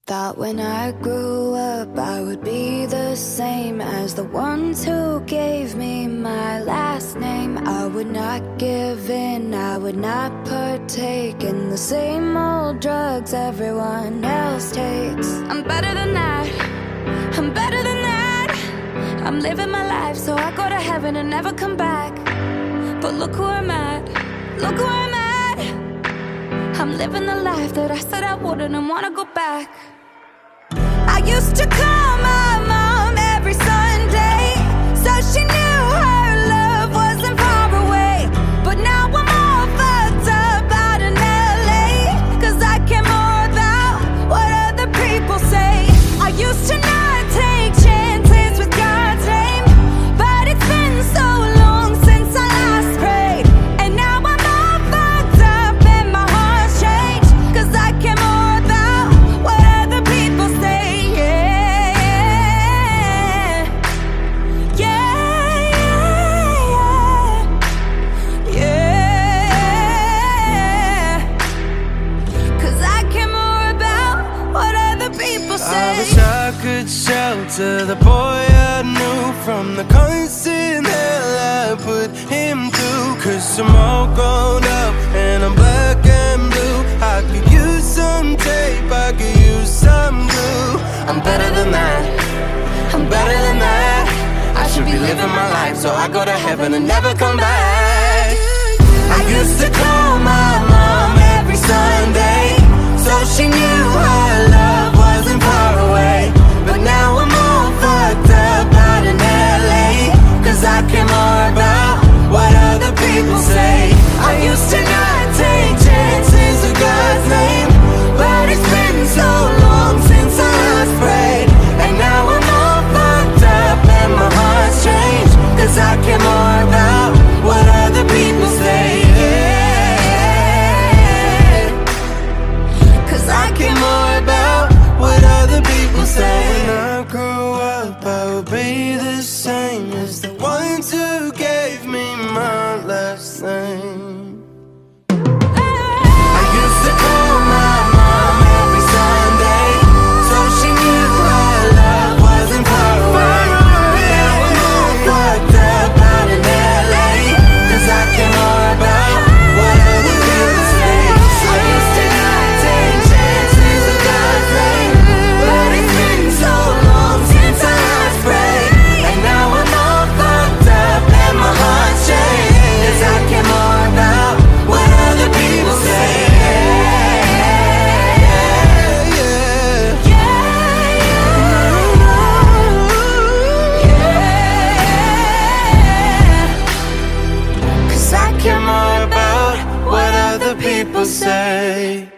Thought when I grew up I would be the same as the ones who gave me my last name. I would not give in, I would not partake in the same old drugs everyone else takes. I'm better than that, I'm better than that. I'm living my life so I go to heaven and never come back. But look who I'm at, look who I'm at. I'm living the life that I said I wouldn't and wanna go back. I used to call my mom every Sunday, so she knew her love wasn't far away. But now I'm all fucked up out in LA, 'cause I care more about what other people say. I used to not take chances with God's name, but it's been so long since I last prayed. And now I'm all fucked up and my heart's changed, 'cause I care more about what other people say. I wish I could shelter the boy I knew from the constant hell I put him through. 'Cause I'm all grown up and I'm black and blue. I could use some tape, I could use some glue. I'm better than that, I'm better than that. I should be living my life so I go to heaven and never come back. I used to call my mom every Sunday, so she knew her love wasn't far away. But now I'm all fucked up out in LA, 'cause I care more about what other people say. I used to not take chances with God's name, but it's been so long since I last prayed. And now I'm all fucked up and my heart's changed, 'cause I care more about what other people say. I care more about what other people say. When I grow up, I will be the same as the ones who gave me my last name. I used to call my mom every Sunday, so she knew her love wasn't far away. Now I'm all fucked up out in LA, 'cause I care more about what other people say. I used to not take chances with God's name, but it's been so long since I last prayed. And now I'm all fucked up and my heart's changed, 'cause I care more about what other people say. Cause I care more about what other people say.